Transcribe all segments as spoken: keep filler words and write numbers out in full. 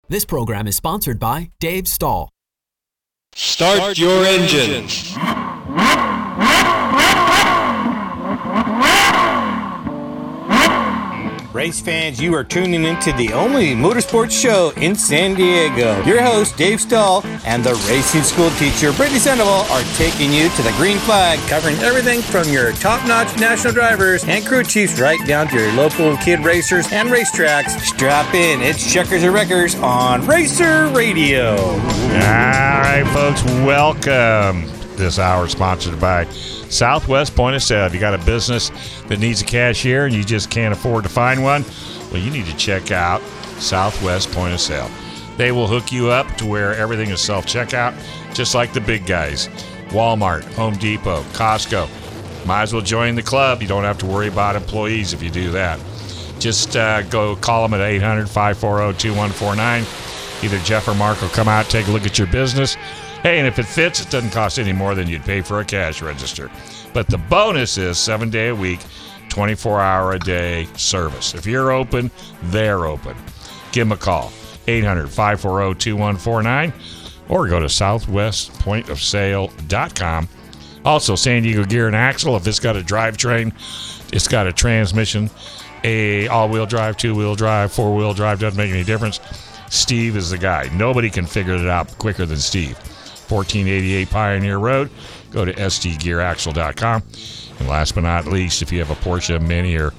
This program is sponsored by Dave Stahl. Start, Start your, your engines. Race fans, you are tuning into the only motorsports show in San Diego. Your host, Dave Stahl, and the racing school teacher, Brittany Sandoval, are taking you to the green flag, covering everything from your top-notch national drivers and crew chiefs right down to your local kid racers and racetracks. Strap in. It's Checkers and Wreckers on Racer Radio. All right, folks, welcome. This hour is sponsored by Southwest Point of Sale. If you got a business that needs a cashier and you just can't afford to find one, well, you need to check out Southwest Point of Sale. They will hook you up to where everything is self-checkout, just like the big guys. Walmart, Home Depot, Costco. Might as well join the club. You don't have to worry about employees if you do that. Just uh, go call them at eight hundred, five four zero, two one four nine. Either Jeff or Mark will come out, take a look at your business. Hey, and if it fits, it doesn't cost any more than you'd pay for a cash register. But the bonus is seven day a week, twenty-four hour a day service. If you're open, they're open. Give them a call, eight hundred, five four zero, two one four nine, or go to southwest point of sale dot com. Also, San Diego Gear and Axle, if it's got a drivetrain, it's got a transmission, a all-wheel drive, two-wheel drive, four-wheel drive, doesn't make any difference. Steve is the guy. Nobody can figure it out quicker than Steve. fourteen eighty-eight Pioneer Road. Go to s d gear axle dot com. And last but not least, if you have a Porsche, Mini, or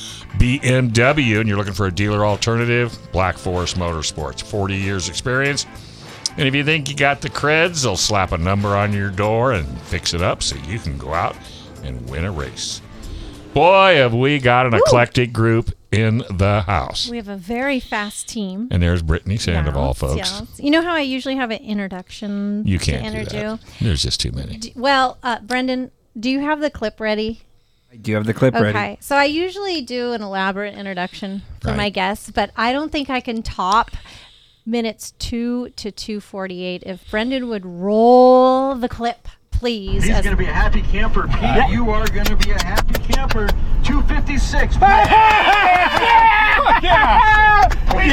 B M W and you're looking for a dealer alternative, Black Forest Motorsports. forty years experience. And if you think you got the creds, they'll slap a number on your door and fix it up so you can go out and win a race. Boy, have we got an Woo! eclectic group in the house. We have a very fast team. And there's Brittany Sandoval, yes, folks. Yes. You know how I usually have an introduction you can't to do interview? That. There's just too many. Do, well, uh, Brendan, do you have the clip ready? I do have the clip okay. ready. Okay. So I usually do an elaborate introduction for right. my guests, but I don't think I can top minutes two to two forty-eight. If Brendan would roll the clip, please. He's going to be a happy camper, Pete. Yeah. You are going to be a happy camper. two fifty-six. Yeah! Yeah!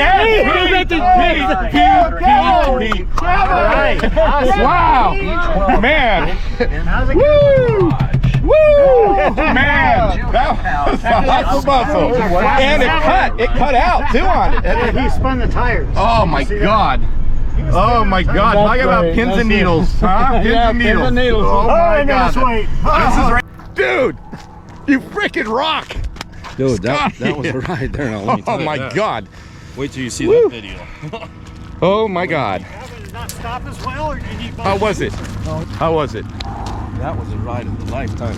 Wow! Man! Woo! Woo! Man! That was hustle bustle. And it cut. It cut out, too, on it. And he spun the tires. Oh, my God. Oh my God! Talk about pins and needles, huh? Pins yeah, and needles. Pins and needles. Oh my God! Sweet. This is right, dude. You freaking rock, dude. That, that was a ride there. Now, oh my that. God! Wait till you see Woo. that video. Oh my God! Did it not stop as well, or did you need? How was it? How was it? That was a ride of a lifetime.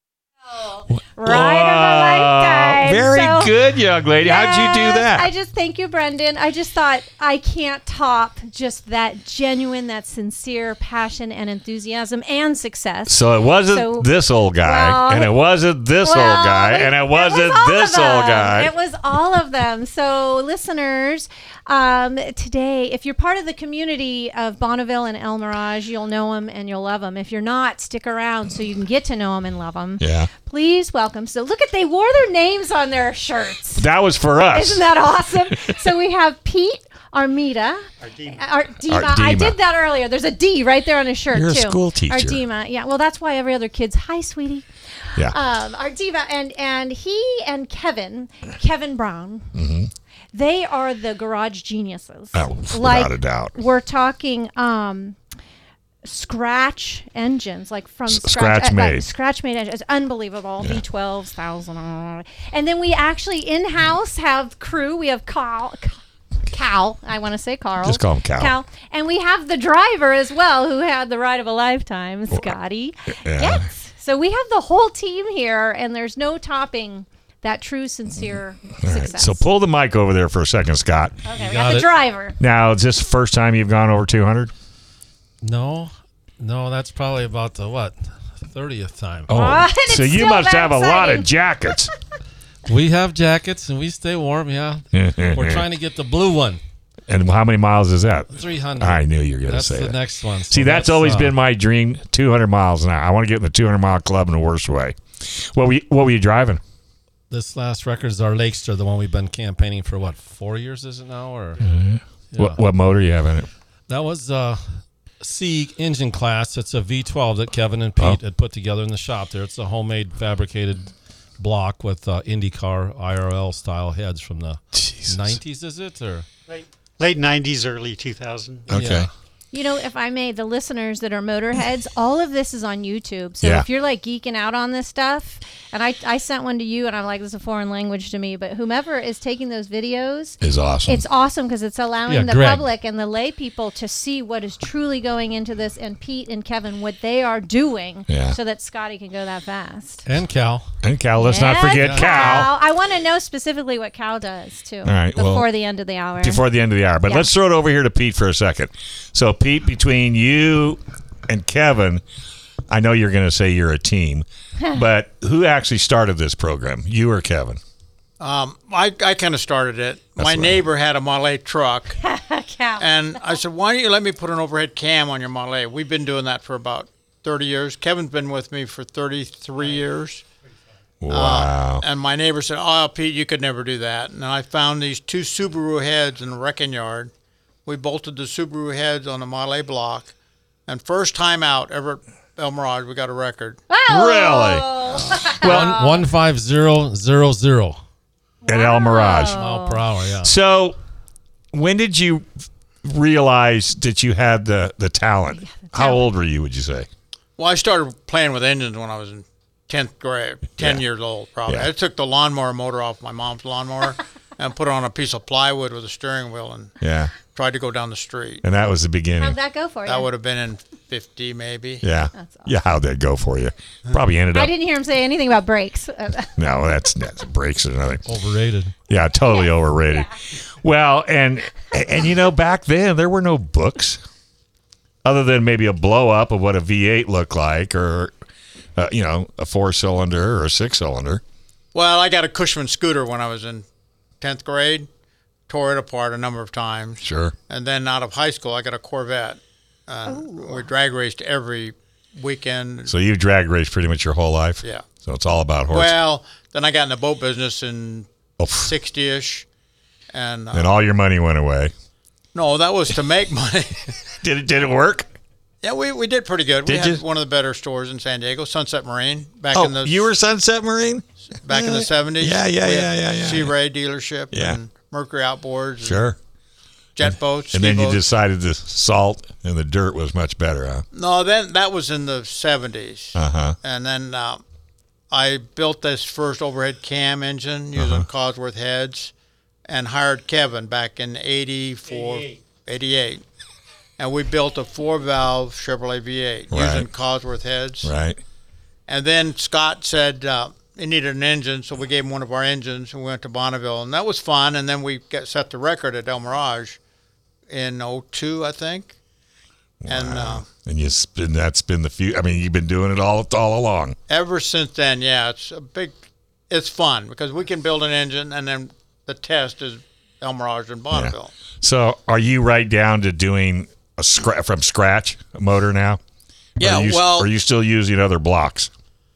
Ride of a lifetime. Very so, good, young lady. yes, How'd you do that? I just thank you, Brendan. I just thought I can't top just that genuine, that sincere passion and enthusiasm and success. So it wasn't so, this old guy, well, and it wasn't this well, old guy, and it wasn't was this old guy. It was all of them. So listeners, um, today, if you're part of the community of Bonneville and El Mirage, you'll know them and you'll love them. If you're not, stick around so you can get to know them and love them. Yeah. Please welcome. So look at, they wore their names on their shirts. That was for us. Isn't that awesome? So we have Pete Armida. Ardema. Ardema. Ardema. I did that earlier. There's a D right there on his shirt, You're too. a school teacher. Ardema. Yeah, well, that's why every other kid's, hi, sweetie. Yeah. Um, Ardema. And, and he and Kevin, Kevin Brown, Mm-hmm. they are the garage geniuses. Oh, without like, a doubt. We're talking... Um, scratch engines, like from S- scratch, scratch uh, made like scratch made engines. It's unbelievable. Yeah. V twelves, thousand, uh, and then we actually in house have crew. We have Carl, Cal. I want to say Carl. Just call him Cal. Cal, and we have the driver as well, who had the ride of a lifetime, Scotty. Yeah. Yes. So we have the whole team here, and there's no topping that true, sincere All right. success. So pull the mic over there for a second, Scott. Okay, we got got the it. driver. Now, is this the first time you've gone over two hundred? No, no, that's probably about the, what, thirtieth time. Oh, What? so It's you still must that have a lot of exciting. jackets. We have jackets, and we stay warm, yeah. We're trying to get the blue one, And how many miles is that? three hundred. I knew you were going to That's say the that. next one. See, So that's, always uh, been my dream, two hundred miles an hour. I want to get in the two hundred mile club in the worst way. What were you, what were you driving? This last record is our Lakester, the one we've been campaigning for, what, four years is it now? Or Mm-hmm. Yeah. What, what motor you have in it? That was uh, C engine class. It's a V twelve that Kevin and Pete Oh. had put together in the shop there. It's a homemade fabricated block with uh, IndyCar I R L style heads from the Jesus. nineties, is it? Or Late, late nineties, early two thousand. Okay. Yeah. You know, if I may, the listeners that are motorheads, all of this is on YouTube. So Yeah. if you're like geeking out on this stuff, and I, I sent one to you, and I'm like, this is a foreign language to me, but whomever is taking those videos, Is awesome. it's awesome because it's allowing Yeah, the Greg. public and the lay people to see what is truly going into this, and Pete and Kevin, what they are doing, Yeah. so that Scotty can go that fast. and Cal. and Cal, let's not Yes, forget Cal. I want to know specifically what Cal does, too, right, before well, the end of the hour. Before the end of the hour. But Yeah. let's throw it over here to Pete for a second. So, Pete, between you and Kevin, I know you're going to say you're a team, but who actually started this program? You or Kevin? Um, I, I kind of started it. That's My right. neighbor had a Model A truck, Cal. and I said, why don't you let me put an overhead cam on your Model A? We've been doing that for about thirty years. Kevin's been with me for thirty-three years. Wow. Uh, and my neighbor said, oh, Pete, you could never do that. And I found these two Subaru heads in the wrecking yard. We bolted the Subaru heads on the Model A block. And first time out ever at El Mirage, we got a record. Oh. One one five zero zero zero At El Mirage. mile per hour. Yeah. So, when did you realize that you had the, the talent? How old were you, would you say? Well, I started playing with engines when I was in tenth grade, ten Yeah. years old, probably. Yeah. I took the lawnmower motor off my mom's lawnmower and put it on a piece of plywood with a steering wheel and Yeah. tried to go down the street. And that was the beginning. How'd that go for you? That would have been in fifty, maybe. Yeah. That's awesome. Yeah, how'd that go for you? Probably ended I up. didn't hear him say anything about brakes. No, that's, that's brakes or nothing. Overrated. Yeah, totally overrated. Well, and and you know, back then there were no books, other than maybe a blow up of what a V eight looked like, or uh, you know, a four cylinder or a six cylinder. Well, I got a Cushman scooter when I was in tenth grade, tore it apart a number of times. Sure. And then out of high school, I got a Corvette. And we drag raced every weekend. So you've drag raced pretty much your whole life. Yeah. So it's all about horse. Well, then I got in the boat business in Oh. sixty-ish. And, uh, and all your money went away. no, that was to make money. Did it? Did it work? Yeah, we, we did pretty good. Did we had you? one of the better stores in San Diego, Sunset Marine, back Oh, in the you were Sunset Marine. back in the seventies. Yeah, yeah, We yeah, had yeah, yeah, Sea yeah. Ray dealership Yeah. and Mercury Outboards, and Sure. jet boats, And then ski you boats. decided the salt and the dirt was much better, huh? No, then that was in the seventies. Uh huh. And then uh, I built this first overhead cam engine using Uh-huh. Cosworth heads, and hired Kevin back in eighty-four, eighty-eight. And we built a four-valve Chevrolet V eight Right. using Cosworth heads. Right. And then Scott said uh, he needed an engine, so we gave him one of our engines, and we went to Bonneville, and that was fun. And then we got, set the record at El Mirage in oh two, I think. And uh, And you spin that's been the few. I mean, you've been doing it all all along. ever since then, yeah, it's a big, it's fun because we can build an engine, and then the test is El Mirage and Bonneville. So, are you right down to doing a scra- from scratch a motor now? Yeah, Or are you, well- are you still using other blocks?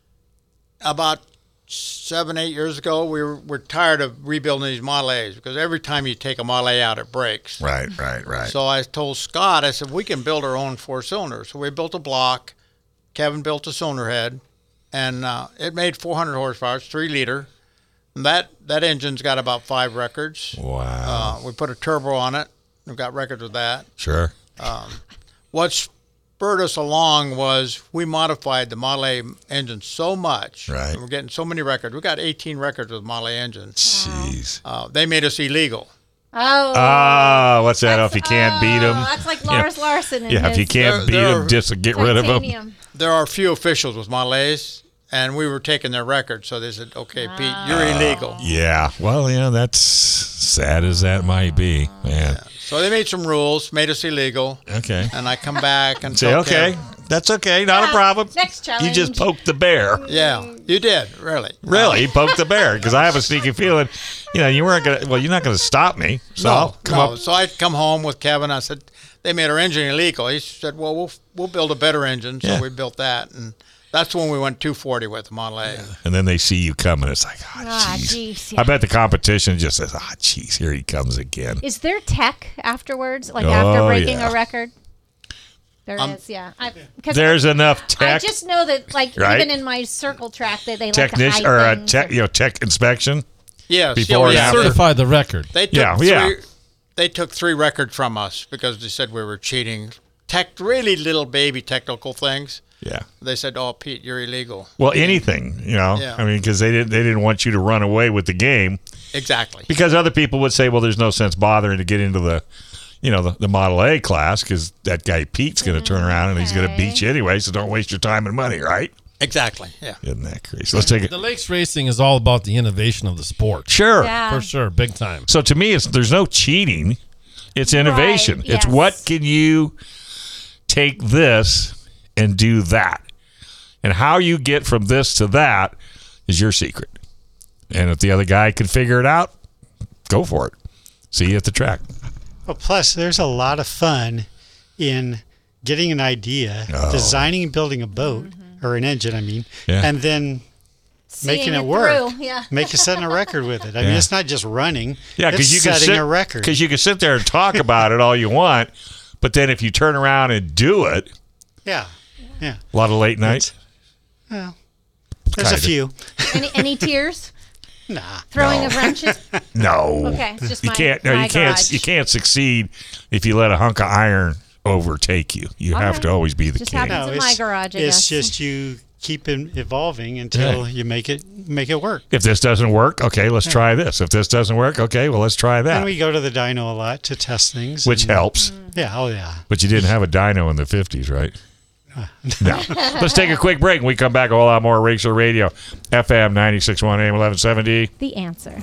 About seven, eight years ago, we were, we're tired of rebuilding these Model A's because every time you take a Model A out, it breaks. Right, right, right. So I told Scott, I said, we can build our own four cylinders. So we built a block. Kevin built a cylinder head, and uh, it made four hundred horsepower. It's three liter. And that, that engine's got about five records. Wow. Uh, we put a turbo on it. We've got records with that. Sure. Um, what spurred us along was we modified the Model A engine so much. Right. And we're getting so many records. We got eighteen records with Model A engines. Jeez. Uh, they made us illegal. Oh. Ah, what's that? If you can't beat them. Oh, that's like Lars Larson. And Yeah, if his you can't They're- beat them, they're just get rid of them. titanium. There are a few officials with Model A's, and we were taking their records. So they said, okay, Pete, you're illegal. Yeah. Well, you know, that's sad as that might be, man. So they made some rules, made us illegal. Okay. And I come back and Say, tell okay, Kevin, that's okay, not a problem. Next challenge. You just poked the bear. yeah, you did, really. Really, you poked the bear because I have a sneaky feeling, you know, you weren't gonna. Well, you're not gonna stop me. So No, I'll come no. up. So I come home with Kevin. I said, they made our engine illegal. He said, well, we'll we'll build a better engine. So Yeah. we built that, and That's when we went two forty with the Model A. And then they see you coming. It's like, oh, Ah, jeez. geez, yeah. I bet the competition just says, ah, jeez, here he comes again. Is there tech afterwards, like Oh, after breaking yeah. a record? There Um, is, yeah. I, 'cause There's I, enough I tech. just know that, like, Right? even in my circle track, that they like Technician to or hide a things tech, and- you know, tech inspection. Yes, Before and yeah, after. Certified the record. They took Yeah, three, yeah. They took three records from us because they said we were cheating. Tech, really little baby technical things. Yeah. They said, "Oh, Pete, you're illegal." Well, anything, you know. Yeah. I mean, because they didn't they didn't want you to run away with the game. Exactly. Because other people would say, well, there's no sense bothering to get into the, you know, the, the Model A class because that guy Pete's going to turn around and he's going to beat you anyway. So don't waste your time and money, right? Exactly. Yeah. Isn't that crazy? Let's take it. The lakes racing is all about the innovation of the sport. Sure. Yeah. For sure, big time. So to me, it's there's no cheating. It's innovation. Right, It's yes. what can you take this and do that, and how you get from this to that is your secret. And if the other guy can figure it out, go for it. See you at the track. Well, plus, there's a lot of fun in getting an idea, Oh. designing and building a boat, or an engine, I mean, Yeah. and then Seeing making it it work. through, yeah. Make it setting a record with it. I mean, Yeah. it's not just running. Yeah, it's because you can setting sit a record. because you can sit there and talk about it all you want, but then if you turn around and do it, Yeah, yeah. a lot of late nights. Well, there's Kinda. a few. Any, any tears? Nah. Throwing No. of wrenches? No. Okay, it's just you my- can't. No, my you can't. garage. You can't succeed if you let a hunk of iron overtake you. You All have right. to always be the Just king. happens in my garage, I it's guess. just you keep it evolving until Yeah. you make it make it work. If this doesn't work, okay, let's try this. If this doesn't work, okay, well, let's try And that, we go to the dyno a lot to test things. which and- helps. Yeah, oh yeah. But you didn't have a dyno in the fifties, right? No. Let's take a quick break. When we come back, a whole lot more Racer Radio, F M ninety-six point one A M eleven seventy. The answer.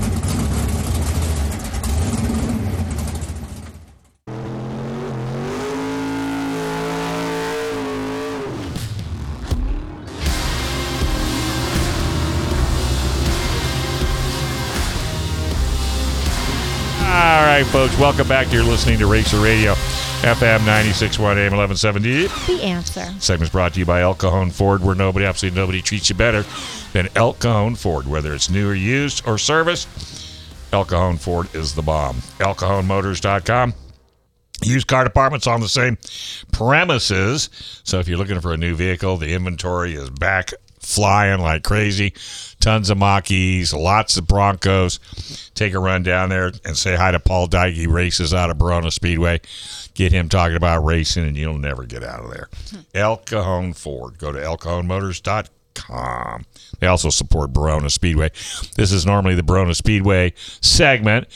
All right, folks, welcome back. You're listening to Racer Radio, F M ninety-six point one A M eleven seventy. The answer. Segment's brought to you by El Cajon Ford, where nobody, absolutely nobody treats you better than El Cajon Ford. Whether it's new or used or service, El Cajon Ford is the bomb. El Cajon Motors dot com. Used car department's on the same premises. So if you're looking for a new vehicle, the inventory is back flying like crazy. Tons of Mach-E's, lots of Broncos. Take a run down there and say hi to Paul Dyke. He races out of Barona Speedway. Get him talking about racing, and you'll never get out of there. El Cajon Ford. Go to El Cajon Motors dot com. They also support Barona Speedway. This is normally the Barona Speedway segment,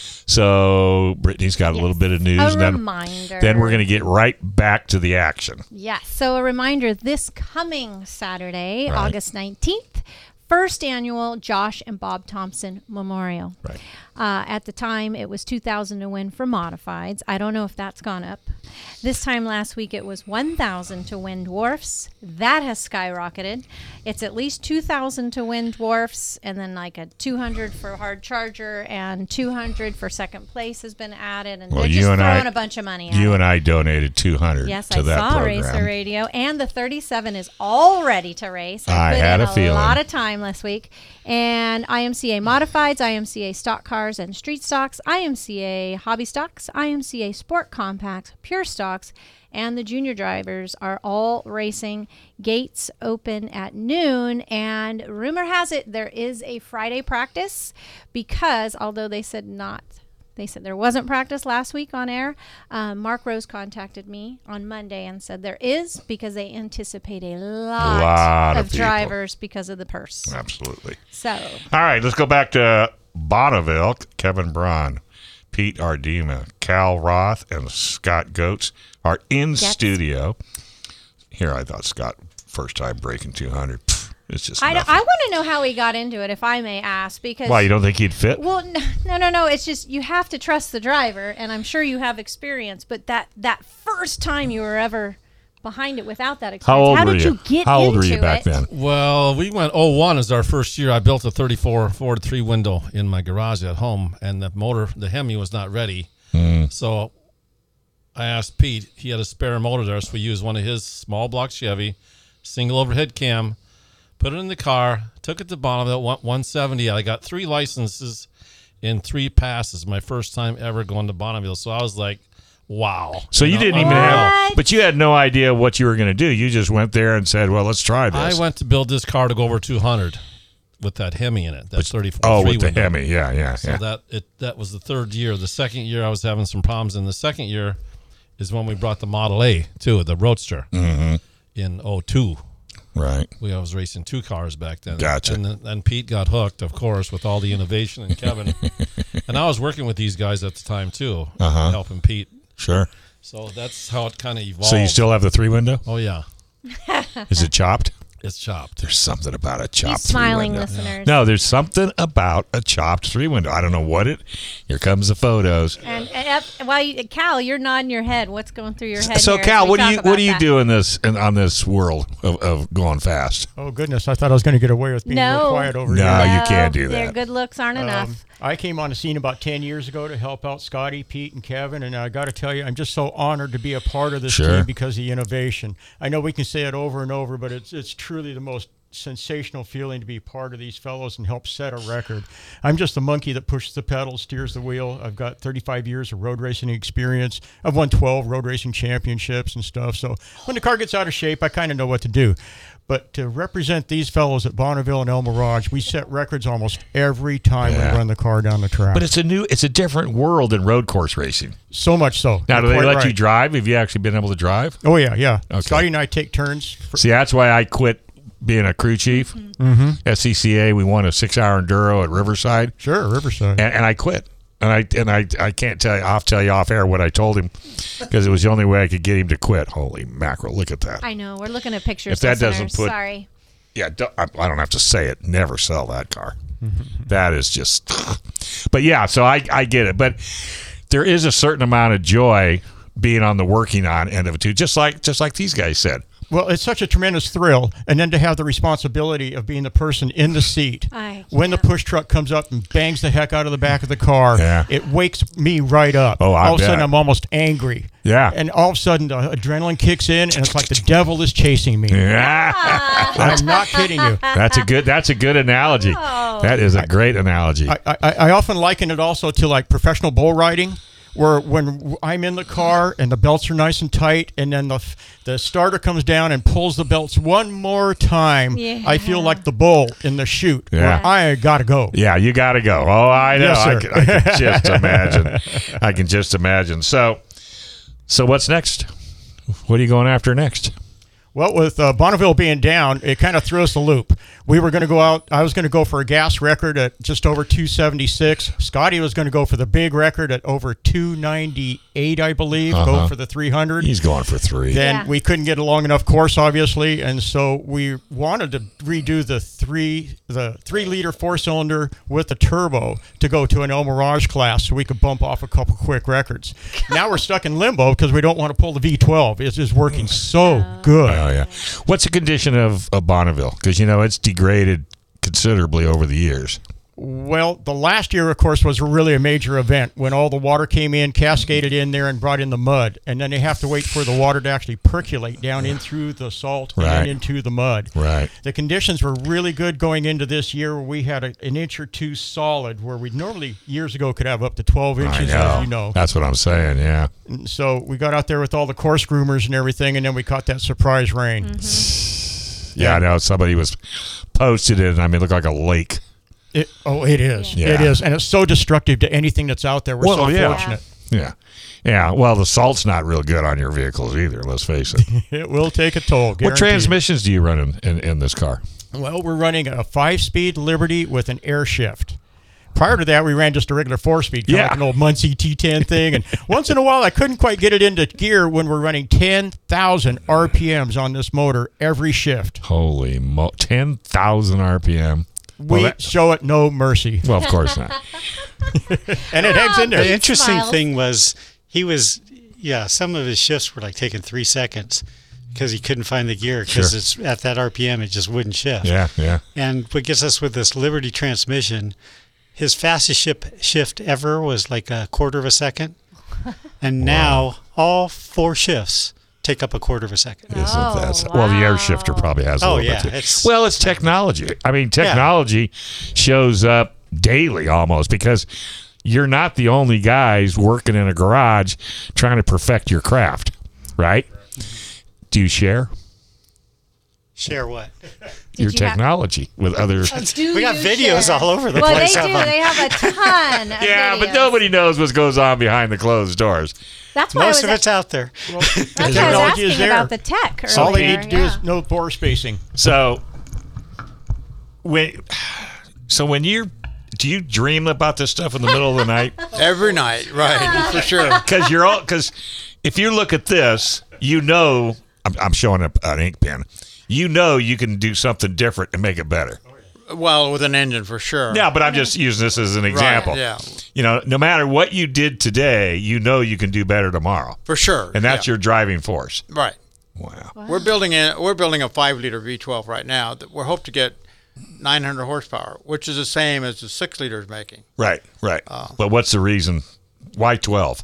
so Brittany's got a little bit of news. A and then, reminder. then we're going to get right back to the action. Yes. So a reminder, this coming Saturday, Right. August nineteenth, first annual Josh and Bob Thompson Memorial. Right. Uh, at the time, it was two thousand to win for modifieds. I don't know if that's gone up. This time last week, it was one thousand to win dwarfs. That has skyrocketed. It's at least two thousand to win dwarfs, and then like a two hundred for hard charger, and two hundred for second place has been added. And Well, they're you just and throwing I, a bunch of money at you it. and I donated two hundred Yes, to I that saw program. Racer Radio, and the thirty-seven is all ready to race. I, I put had in a feeling. lot of time last week, and I M C A modifieds, I M C A stock cars and street stocks, I M C A hobby stocks, I M C A sport compacts, pure stocks, and the junior drivers are all racing. Gates open at noon, and rumor has it there is a Friday practice because although they said not. They said there wasn't practice last week on air. Um, Mark Rose contacted me on Monday and said there is because they anticipate a lot, lot of of, people. drivers because of the purse. Absolutely. So, All right, let's go back to Bonneville. Kevin Braun, Pete Ardema, Cal Roth, and Scott Goetz are in Yes. studio. Here, I thought Scott, first time breaking two hundred. Pfft, it's just I, nothing. I want to know how he got into it, if I may ask. Because Why, you don't think he'd fit? Well, no, no, no, no. It's just you have to trust the driver, and I'm sure you have experience. But that that first time you were ever behind it without that experience, How old how were did you? you get How old were into you back it? then? Well, we went oh one as our first year. I built a thirty-four Ford three window in my garage at home, and the motor, the Hemi, was not ready. Mm. So I asked Pete. He had a spare motor there, so we used one of his small block Chevy, single overhead cam, put it in the car, took it to Bonneville, went one seventy. I got three licenses in three passes. My first time ever going to Bonneville. So I was like, wow. So you, you know, didn't even unreal. have, but you had no idea what you were going to do. You just went there and said, well, let's try this. I went to build this car to go over two hundred with that Hemi in it. That's thirty-four. Oh, with the window. Hemi. Yeah, yeah, So yeah. that it that was the third year. The second year I was having some problems. And the second year is when we brought the Model A, too, the Roadster, mm-hmm. in oh two. Right. We I was racing two cars back then. Gotcha. And then, and Pete got hooked, of course, with all the innovation, and Kevin. And I was working with these guys at the time, too, Uh-huh. helping Pete. Sure. So that's how it kind of evolved. So you still have the three window? Oh, yeah. Is it chopped? It's chopped. There's something about a chopped He's smiling, three window. listeners. No, there's something about a chopped three window. I don't know what it. Here comes the photos. And, and uh, while you, Cal, you're nodding your head. What's going through your head? So here as Cal, we what do talk you what about do you that? do in this in, on this world of, of going fast? Oh, goodness. I thought I was going to get away with being No. real quiet over No, here. you can't do Their that. good looks aren't Um, enough. I came on the scene about ten years ago to help out Scotty, Pete, and Kevin, and I got to tell you, I'm just so honored to be a part of this Sure. team because of the innovation. I know we can say it over and over, but it's it's truly the most sensational feeling to be part of these fellows and help set a record. I'm just the monkey that pushes the pedal, steers the wheel. I've got thirty-five years of road racing experience. I've won twelve road racing championships and stuff. So when the car gets out of shape, I kind of know what to do. But to represent these fellows at Bonneville and El Mirage, we set records almost every time Yeah. we run the car down the track. But it's a new, it's a different world in road course racing. So much so. Now, You're do they quite let right. you drive? Have you actually been able to drive? Oh, yeah, yeah. Okay. Scotty and I take turns. For, See, that's why I quit being a crew chief. mm-hmm. S C C A, we won a six-hour enduro at Riverside. Sure, Riverside. And, and I quit. And I and I I can't tell you. I'll tell you off air what I told him because it was the only way I could get him to quit. Holy mackerel! Look at that. I know. We're looking at pictures. If that doesn't listeners. put- Sorry. Yeah, don't, I, I don't have to say it. Never sell that car. That is just. But yeah, so I I get it. But there is a certain amount of joy being on the working on end of it too. Just like just like these guys said. Well, it's such a tremendous thrill, and then to have the responsibility of being the person in the seat. I When the push truck comes up and bangs the heck out of the back of the car, Yeah. it wakes me right up. Oh, I all of a sudden, bet. I'm almost angry. Yeah. And all of a sudden, the adrenaline kicks in, and it's like the devil is chasing me. Yeah. I'm not kidding you. That's a good. That's a good analogy. Oh. That is a great analogy. I, I, I often liken it also to like professional bull riding, where when I'm in the car and the belts are nice and tight, and then the the starter comes down and pulls the belts one more time, Yeah. I feel like the bull in the chute. Yeah. Where I gotta go. Yeah, you got to go. Oh, I know. Yes, I, sir. can, I can just imagine. I can just imagine. So, so what's next? What are you going after next? Well, with uh, Bonneville being down, it kind of threw us a loop. We were going to go out. I was going to go for a gas record at just over two seventy-six. Scotty was going to go for the big record at over two ninety-eight, I believe. Uh-huh. Go for the three hundred. He's going for three. Then Yeah. we couldn't get a long enough course, obviously, and so we wanted to redo the three the three liter four cylinder with the turbo to go to an El Mirage class, so we could bump off a couple quick records. Now we're stuck in limbo because we don't want to pull the V twelve. It's just working so good. Oh yeah. What's the condition of, of Bonneville? Because you know it's degraded considerably over the years. Well, the last year, of course, was really a major event when all the water came in, cascaded in there, and brought in the mud. And then they have to wait for the water to actually percolate down in through the salt and Right. then into the mud. Right. The conditions were really good going into this year where we had a, an inch or two solid, where we normally, years ago, could have up to twelve I inches, know. as you know. That's what I'm saying. Yeah. And so we got out there with all the course groomers and everything, and then we caught that surprise rain. Yeah, I know. Somebody was posted it, and I mean, it looked like a lake. It, oh, it is. Yeah. It is. And it's so destructive to anything that's out there. We're Well, so yeah. fortunate. Yeah. Yeah. Well, the salt's not real good on your vehicles either. Let's face it. It will take a toll. What guaranteed. transmissions do you run in, in, in this car? Well, we're running a five-speed Liberty with an air shift. Prior to that, we ran just a regular four-speed, kind of Yeah. like an old Muncie T ten thing. And once in a while, I couldn't quite get it into gear when we're running ten thousand R P Ms on this motor every shift. Holy mo! ten thousand R P M. We Well, that- show it no mercy. well, of course not. And it hangs in there. The interesting Smiles. thing was he was, yeah, some of his shifts were like taking three seconds because he couldn't find the gear because Sure. it's at that R P M, it just wouldn't shift. Yeah, yeah. And what gets us with this Liberty transmission, his fastest ship, shift ever was like a quarter of a second. And now all four shifts take up a quarter of a second. Isn't that so- Well, the air shifter probably has a Oh, little yeah, bit too. it's- Well, it's technology. I mean, technology shows up daily almost because you're not the only guys working in a garage trying to perfect your craft, right? Do you share Share what? your you have- technology with other? Oh, do We got you videos share? all over the well, place Well, of they do. them. They have a ton of Yeah, but videos. nobody knows what goes on behind the closed doors. That's why Most I of was it's out there. Well, That's the why I was technology is asking there. about the tech earlier. All they need to do yeah. is no bore spacing. So when, so when you're, do you dream about this stuff in the middle of the night? Every night, right, for sure. Because you're all because if you look at this, you know I'm, I'm showing up an ink pen. You know you can do something different and make it better. Well, with an engine for sure. Yeah, but I'm just using this as an example. yeah. You know, no matter what you did today, you know you can do better tomorrow. For sure. And that's yeah. your driving force. Right. Wow. We're building a we're building a five liter V twelve right now that we hope to get nine hundred horsepower, which is the same as the six liter is making. Right, right. Uh, but what's the reason? Why twelve?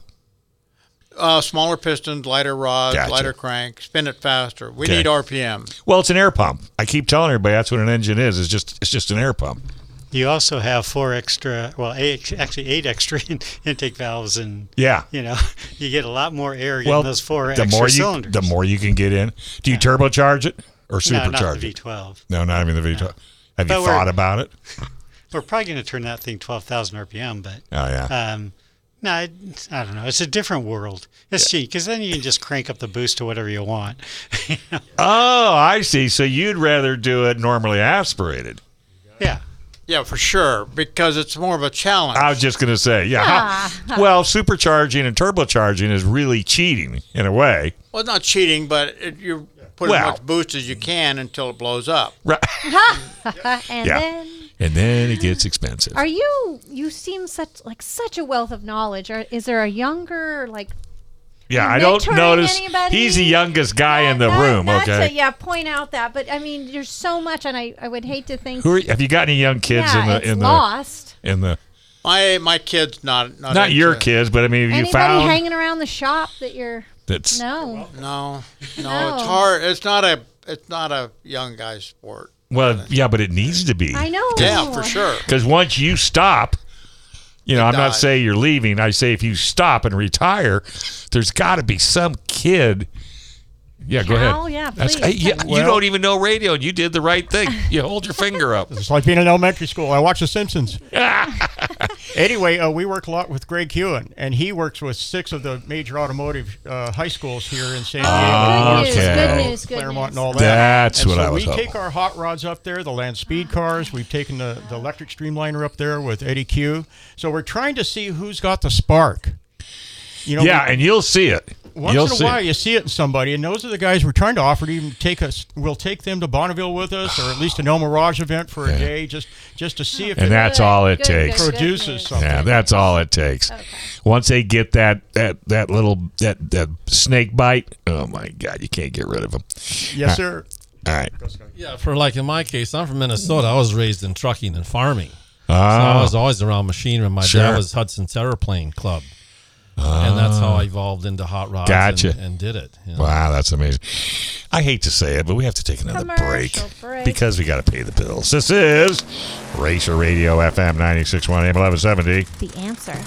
Uh, smaller pistons, lighter rods, Gotcha. lighter crank, spin it faster. We Okay. need R P M. Well, it's an air pump. I keep telling everybody that's what an engine is. It's just it's just an air pump. You also have four extra, well, eight, actually eight extra in, intake valves, and Yeah. you know, you get a lot more air Well, in those four the extra more you cylinders. the more you can get in. Do you turbocharge it or No, supercharge not the V it? twelve. No, not even the V twelve. Have But you we're- thought about it? We're probably going to turn that thing twelve thousand R P M, but Oh yeah. um, no, I, I don't know. It's a different world. It's cheap because then you can just crank up the boost to whatever you want. You know? Oh, I see. So you'd rather do it normally aspirated. Yeah. Yeah, for sure, because it's more of a challenge. I was just going to say, yeah. how- well, supercharging and turbocharging is really cheating in a way. Well, it's not cheating, but it, you put Well. as much boost as you can until it blows up. Right. and Yeah. then And then it gets expensive. are you you seem such like such a wealth of knowledge. Are, is there a younger like Yeah, you I don't mentoring notice. anybody? He's the youngest guy in the Not- room, not okay? to, yeah, point out that, but I mean, there's so much, and I, I would hate to think. Who are, have you got any young kids yeah, in the it's in lost. the in the My my kid's not not, not into your it. kids, but I mean, have you Anybody found hanging around the shop that you're? that's No. No, no, No. it's hard. It's not a it's not a young guy's sport. well, yeah, but it needs to be. I know. Yeah, for sure. Because once you stop, you know, It I'm not dies. saying you're leaving. I say if you stop and retire, there's got to be some kid. Yeah, go Cal, ahead. yeah, That's- please. hey, yeah, you Well- don't even know radio, and you did the right thing. You hold your finger up. It's like being in elementary school. I watch The Simpsons. Anyway, uh, we work a lot with Greg Hewen, and he works with six of the major automotive uh, high schools here in San Diego, Oh, Good news, okay. good news, good Claremont, news. and all that. That's And what so I was we hoping. take our hot rods up there, the land speed cars. We've taken the, the electric streamliner up there with Eddie Q. So we're trying to see who's got the spark. You know, Yeah, we- and you'll see it. once You'll in a see while it. you see it in somebody, and those are the guys we're trying to offer to even take us. We'll take them to Bonneville with us, or at least an El Mirage event for a Yeah. day, just just to see if And it that's all it Good, takes. good, good produces news. something. Yeah, that's all it takes. Once they get that that that little that that snake bite, oh my God, you can't get rid of them. Yes, sir. All right. Yeah, for like in my case, I'm from Minnesota. I was raised in trucking and farming. Oh. So I was always around machinery. My Sure. dad was Hudson Terraplane Club. And that's how I evolved into hot rods Gotcha. and, and did it. You know? Wow, that's amazing. I hate to say it, but we have to take another break, Commercial break. because we got to pay the bills. This is Racer Radio F M ninety-six point one A M eleven seventy. The answer.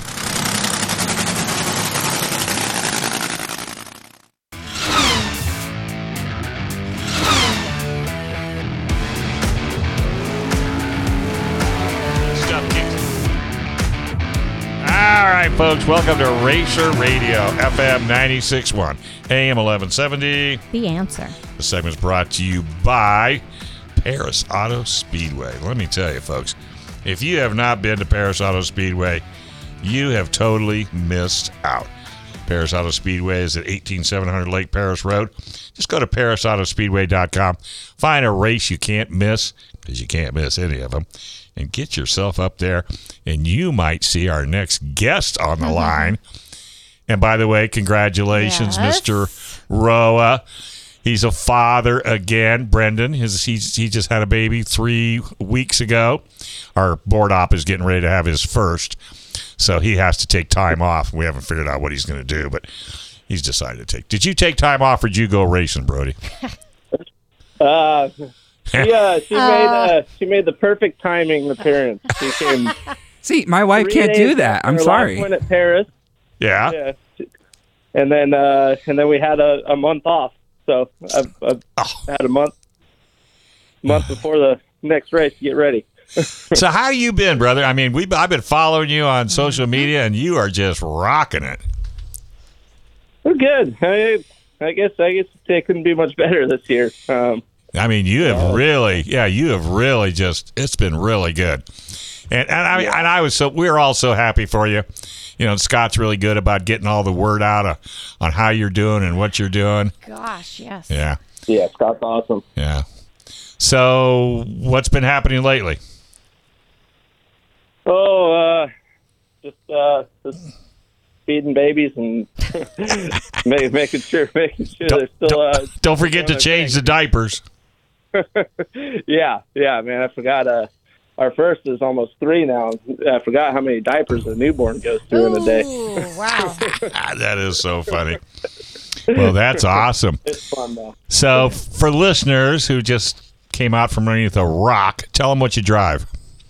All right, folks, welcome to Racer Radio F M ninety-six point one A M eleven seventy. The answer. The segment's brought to you by Paris Auto Speedway. Let me tell you, folks, if you have not been to Paris Auto Speedway, you have totally missed out. Paris Auto Speedway is at eighteen seven hundred Lake Paris Road. Just go to paris auto speedway dot com. Find a race you can't miss, because you can't miss any of them, and get yourself up there, and you might see our next guest on the line. And by the way, congratulations, Yes. Mister Roa. He's a father again. Brendan, his, he's, he just had a baby three weeks ago. Our board op is getting ready to have his first, so he has to take time off. We haven't figured out what he's going to do, but He's decided to take. Did you take time off, or did you go racing, Brody? Uh, she, uh, she uh, made uh, she made the perfect timing appearance. She came. See, my wife can't do that. I'm sorry. Went at Paris. Yeah. Yeah. And then uh, and then we had a, a month off. So I've, I've oh. had a month month before the next race to get ready. So how you been, brother? I mean, we I've been following you on social media, and you are just rocking it. We're good. I, I guess I guess it couldn't be much better this year. Um, I mean, you have uh, really, yeah, you have really just. It's been really good, and and I yeah. and I was so we we're all so happy for you. You know, Scott's really good about getting all the word out of, on how you're doing and what you're doing. Gosh, yes. Yeah. Yeah, Scott's awesome. Yeah. So, what's been happening lately? Oh, uh, just uh, just feeding babies and making sure making sure don't, they're still. Don't, uh, don't forget to change the diapers. yeah, yeah, man. I forgot. Uh, our first is almost three now. I forgot how many diapers a newborn goes through Ooh, in a day. Wow, that is so funny. Well, that's awesome. It's fun though. So, for listeners who just came out from underneath a rock, tell them what you drive.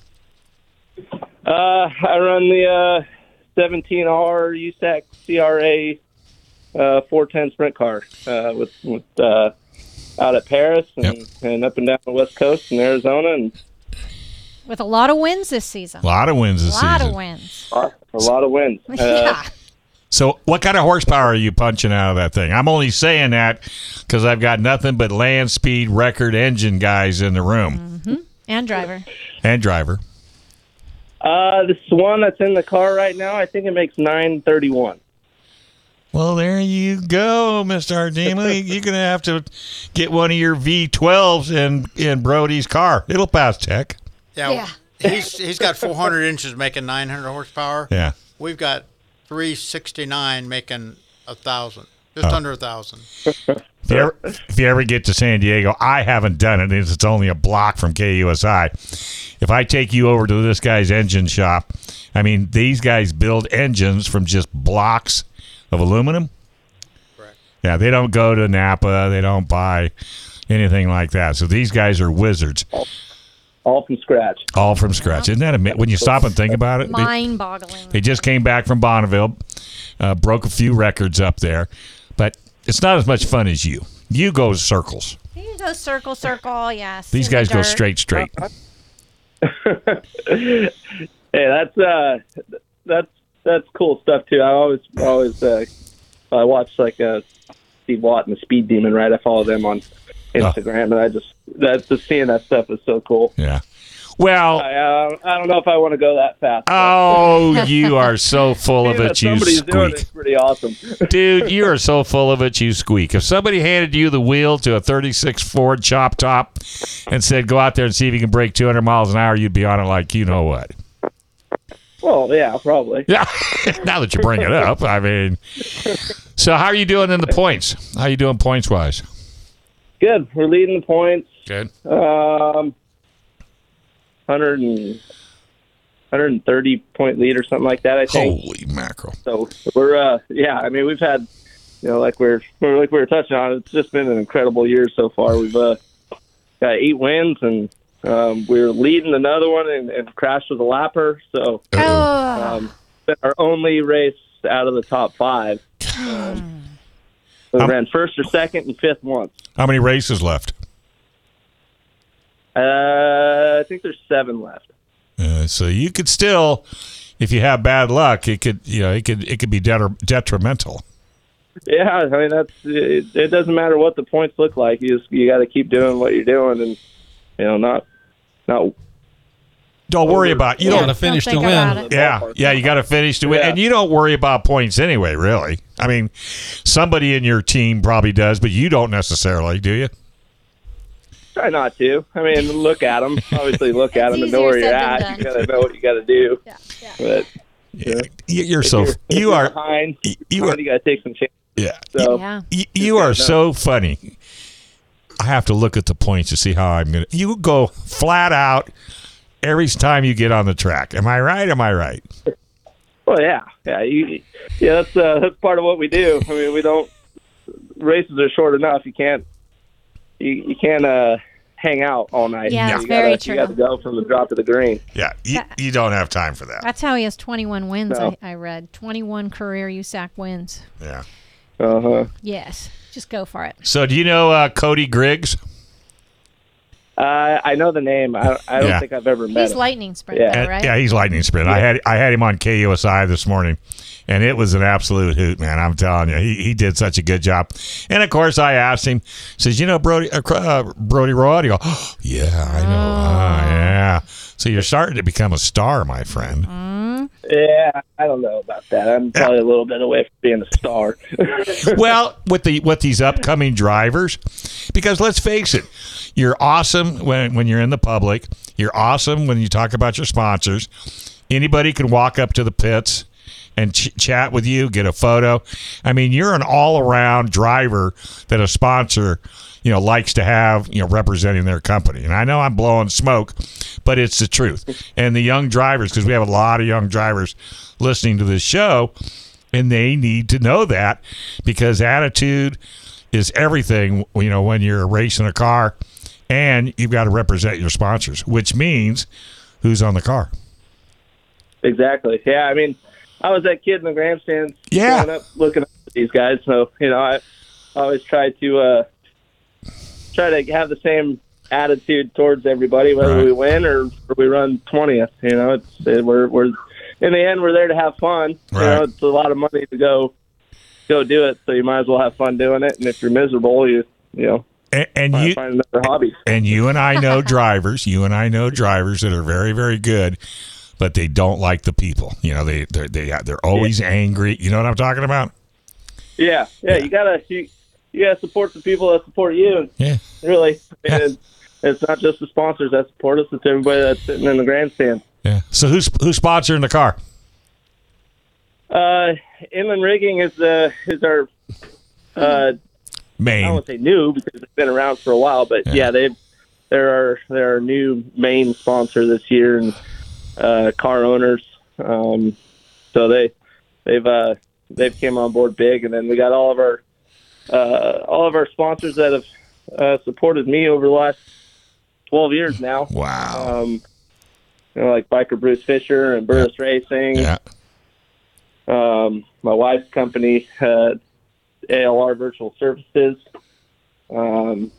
Uh, I run the uh, seventeen R U S A C C R A uh, four ten sprint car uh, with, with uh, out at Paris and, yep. and up and down the West Coast in Arizona, and with a lot of wins this season. A lot of wins this season. A lot season. of wins. A, a lot of wins. Uh, yeah. So, what kind of horsepower are you punching out of that thing? I'm only saying that because I've got nothing but land speed record engine guys in the room. Mm-hmm. And driver. And driver. Uh, this one that's in the car right now, I think it makes nine thirty-one. Well, there you go, Mister Ardema. You're going to have to get one of your V twelves in, in Brody's car. It'll pass tech. Yeah, yeah. he's he's got four hundred inches making nine hundred horsepower. Yeah. We've got three sixty-nine making one thousand, just oh. under one thousand. If you, ever, if you ever get to San Diego, I haven't done it. It's only a block from K U S I. If I take you over to this guy's engine shop, I mean, these guys build engines from just blocks of aluminum. Correct. Yeah, they don't go to Napa. They don't buy anything like that. So these guys are wizards. All, all from scratch. All from scratch. Isn't that amazing? When you stop and think about it? Mind-boggling. They, they just came back from Bonneville, uh, broke a few records up there, but it's not as much fun as you. You go circles. You go circle, circle, yes. These guys go straight, straight. Hey, that's uh, that's that's cool stuff too. I always always uh, I watch like uh, Steve Watt and the Speed Demon, right? I follow them on Instagram, oh. and I just that's just seeing that stuff is so cool. Yeah. Well, I, uh, I don't know if I want to go that fast. Oh, you are so full of it, you somebody's squeak. Doing it's pretty awesome. Dude, you are so full of it, you squeak. If somebody handed you the wheel to a thirty-six Ford chop top and said, go out there and see if you can break two hundred miles an hour, you'd be on it like you know what. Well, yeah, probably. Yeah, now that you bring it up, I mean. So how are you doing in the points? How are you doing points-wise? Good. We're leading the points. Good. Um, one hundred and, one hundred thirty point lead or something like that, I think. Holy mackerel. So we're, uh, yeah, I mean, we've had, you know, like we're, like we were touching on, it's just been an incredible year so far. We've uh, got eight wins, and um, we were leading another one and, and crashed with a lapper. So um, it's our only race out of the top five. Um, we ran first or second and fifth once. How many races left? Uh, I think there's seven left. Uh, so you could still, if you have bad luck, it could, you know, it could, it could be detri- detrimental. Yeah, I mean that's it, it. Doesn't matter what the points look like. You just you got to keep doing what you're doing, and you know, not not. Don't worry about it. You got don't to finish to win. Yeah, yeah, you got to finish to win, Yeah. and you don't worry about points anyway. Really, I mean, somebody in your team probably does, but you don't necessarily, do you? Try not to. I mean, look at them. Obviously, look at them and know where you're at. You got to know what you got to do. Yeah, yeah. But yeah. You're so you're, you are behind. You are you got to take some chances. Yeah, So, Yeah. you, you are so funny. I have to look at the points to see how I'm gonna. You go flat out every time you get on the track. Am I right? Am I right? Well, yeah, yeah, you, yeah. That's uh, that's part of what we do. I mean, we don't. Races are short enough. You can't. You, you can't uh, hang out all night. Yeah, you that's gotta, very You true. got to go from the drop to the green. Yeah, you, you don't have time for that. That's how he has twenty-one wins. No. I, I read twenty-one career U S A C wins. Yeah. Uh huh. Yes, just go for it. So do you know uh, Cody Griggs? Uh, I know the name. I, I don't Yeah. think I've ever met He's him. lightning sprint, Yeah. though, And- right? Yeah, he's lightning sprint. I had I had him on K U S I this morning, and it was an absolute hoot, man. I'm telling you, he he did such a good job. And of course, I asked him, says, you know, Brody uh, uh, Brody Road? He go, oh, yeah, I know. Ah, yeah. So you're starting to become a star, my friend. Yeah, I don't know about that. I'm probably a little bit away from being a star. Well, with the with these upcoming drivers, because let's face it, you're awesome when when you're in the public. You're awesome when you talk about your sponsors. Anybody can walk up to the pits and ch- chat with you, get a photo. I mean, you're an all-around driver that a sponsor, you know, likes to have, you know, representing their company. And I know I'm blowing smoke, but it's the truth. And the young drivers, because we have a lot of young drivers listening to this show, and they need to know that, because attitude is everything, you know, when you're racing a car, and you've got to represent your sponsors, which means who's on the car. Exactly. Yeah, I mean, I was that kid in the grandstands Yeah. growing up looking up at these guys. So, you know, I always try to uh, try to have the same attitude towards everybody, whether Right. we win or, or we run twentieth. You know, it's it, we're we're in the end we're there to have fun. You Right. know, it's a lot of money to go go do it, so you might as well have fun doing it. And if you're miserable, you you know, And, and find, you find another hobby. and you and I know drivers. You and I know drivers that are very, very good, but they don't like the people. You know, they they're they, they're always angry. You know what I'm talking about? Yeah, yeah, you gotta you, you gotta support the people that support you. Yeah, really. And it's not just the sponsors that support us; it's everybody that's sitting in the grandstand. Yeah. So who's who's sponsoring the car? Uh, Inland Rigging is uh, is our uh, Main. I don't want to say new because it's been around for a while, but yeah, Yeah. they they're our they're our new main sponsor this year, and uh, car owners. Um, so they they've uh, they've came on board big, and then we got all of our uh, all of our sponsors that have uh, supported me over the last twelve years now. Wow. Um, you know, like Biker Bruce Fisher and Burris Racing. Yeah. Um, my wife's company, uh, A L R Virtual Services. Um,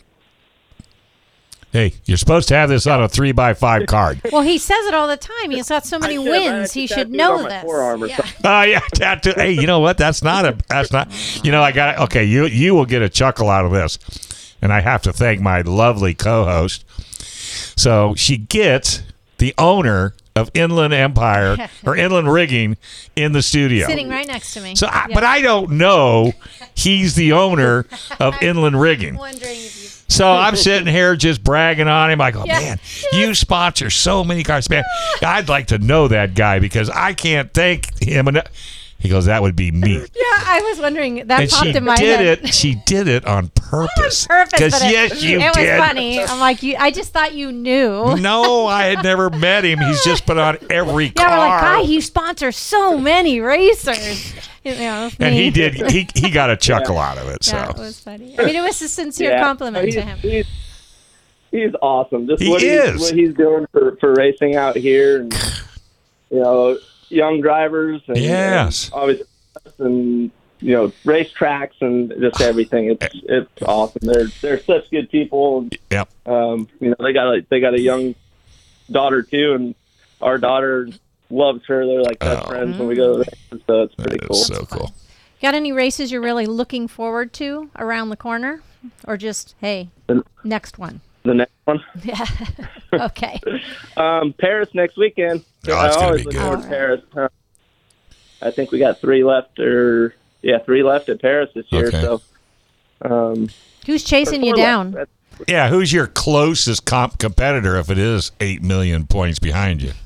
Hey, you're supposed to have this on a three by five card. Well, he says it all the time. He's got so many I should have wins. actually He should tattooed know on my this. forearm or Yeah. something. Oh yeah, tattoo. Hey, you know what? That's not a. That's not. You know, I got. Okay, you you will get a chuckle out of this, and I have to thank my lovely co-host. So she gets the owner of Inland Empire or Inland Rigging in the studio. Sitting right next to me. So, I, Yeah. but I don't know he's the owner of Inland Rigging. Wondering if you. So I'm sitting here just bragging on him. I go, Yeah. man, you sponsor so many cars, man. I'd like to know that guy because I can't thank him enough. He goes, that would be me. Yeah, I was wondering. That and popped she in my did head. it. She did it on purpose. Purpose, Because but it, yes, you it did. was funny. I'm like, you. I just thought you knew. No, I had never met him. He's just been on every Yeah, car. we're like, God, you sponsor so many racers. You know, it was and me. he did. He he got a chuckle out of it. So Yeah, it was funny. I mean, it was a sincere Yeah. compliment he's, to him. He's, he's awesome. Just He what is. He's, what he's doing for, for racing out here, and you know, young drivers, and, Yes. and obviously, and you know, racetracks and just everything. It's it's awesome. They're they're such good people. Yep. Um, you know, they got a, they got a young daughter too, and our daughter loves her. They're like best Oh. friends when we go to the races, so it's pretty that cool. is so cool. Got any races you're really looking forward to around the corner, or just hey, The, next one? the next one. Yeah. Okay. Um, Paris next weekend. Oh, that's I gonna always be look good. forward to Paris. Uh, I think we got three left, or yeah, three left at Paris this year. Okay. So, um, Who's chasing or you four down? left. Yeah, who's your closest comp competitor if it is eight million points behind you?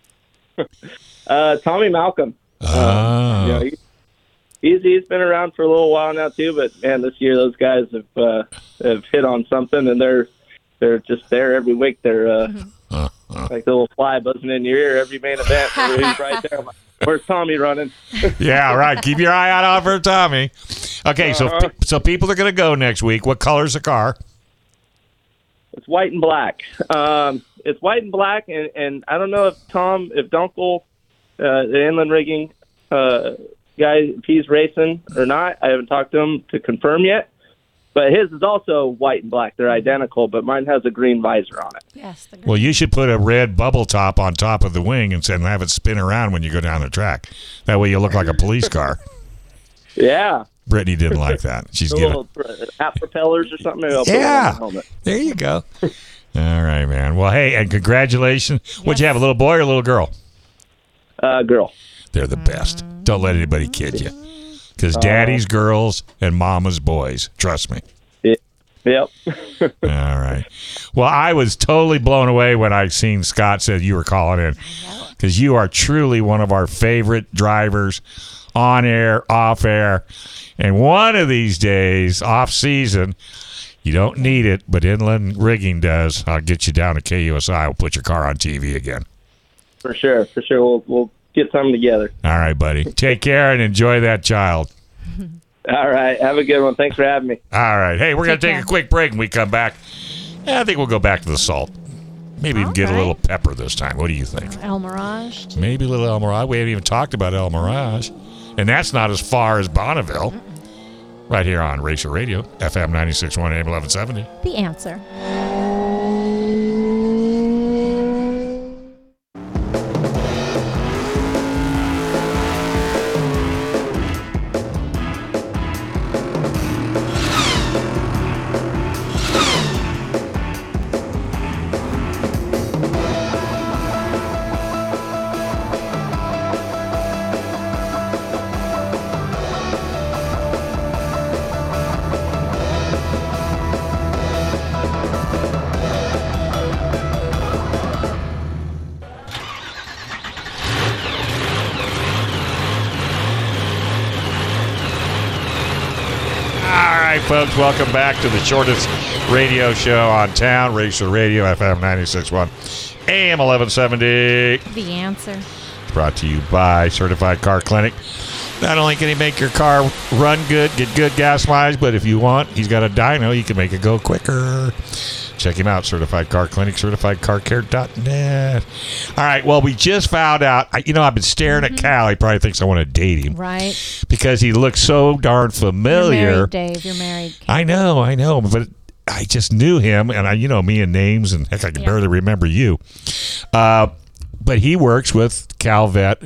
Uh, Tommy Malcolm. Oh. You know, he, he's he's been around for a little while now too, but man, this year those guys have uh, have hit on something, and they're they're just there every week. They're uh, Uh, uh. like the little fly buzzing in your ear every main event. He's right there. I'm like, Where's Tommy running? Yeah, right. Keep your eye out for Tommy. Okay, so Uh-huh. so people are going to go next week. What color's the car? It's white and black. Um, it's white and black, and, and I don't know if Tom, if Dunkel, uh, the inland rigging uh, guy, if he's racing or not. I haven't talked to him to confirm yet. But his is also white and black. They're identical, but mine has a green visor on it. Yes. The Well, you should put a red bubble top on top of the wing and and have it spin around when you go down the track. That way you look like a police car. Yeah. Brittany didn't like that. She's The giving. little uh, hat propellers or something. Maybe I'll put Yeah. one on the helmet. There you go. All right, man. Well, hey, and congratulations. What'd you have, a little boy or a little girl? Uh, girl. They're the best. Don't let anybody kid you. Because daddy's girls and mama's boys. Trust me. Yep. All right. Well, I was totally blown away when I seen Scott said you were calling in. Because you are truly one of our favorite drivers on air, off air. And one of these days, off season, you don't need it, but inland rigging does. I'll get you down to K U S I. We'll put your car on T V again. For sure. For sure. We'll, we'll get something together. All right, buddy. Take care and enjoy that child. All right. Have a good one. Thanks for having me. All right. Hey, we're going to Take take a care. quick break. When we come back, yeah, I think we'll go back to the salt. Maybe even get a little pepper this time. What do you think? El Mirage. Maybe a little El Mirage. We haven't even talked about El Mirage. And that's not as far as Bonneville. Right here on Racer Radio, F M ninety-six point one, A M eleven seventy. The answer. All right, folks, welcome back to the shortest radio show on town, Racer Radio, F M ninety-six point one, A M eleven seventy. The answer. Brought to you by Certified Car Clinic. Not only can he make your car run good, get good gas mileage, but if you want, he's got a dyno, you can make it go quicker. Check him out, Certified Car Clinic, certified car care dot net. All right, well, we just found out, I- you know, I've been staring at Cal. He probably thinks I want to date him. Right. Because he looks so darn You're familiar. married, Dave. You're married. I know, I know, but I just knew him, and I, you know, me and names, and heck, I can Yeah. barely remember you. Uh, but he works with Calvet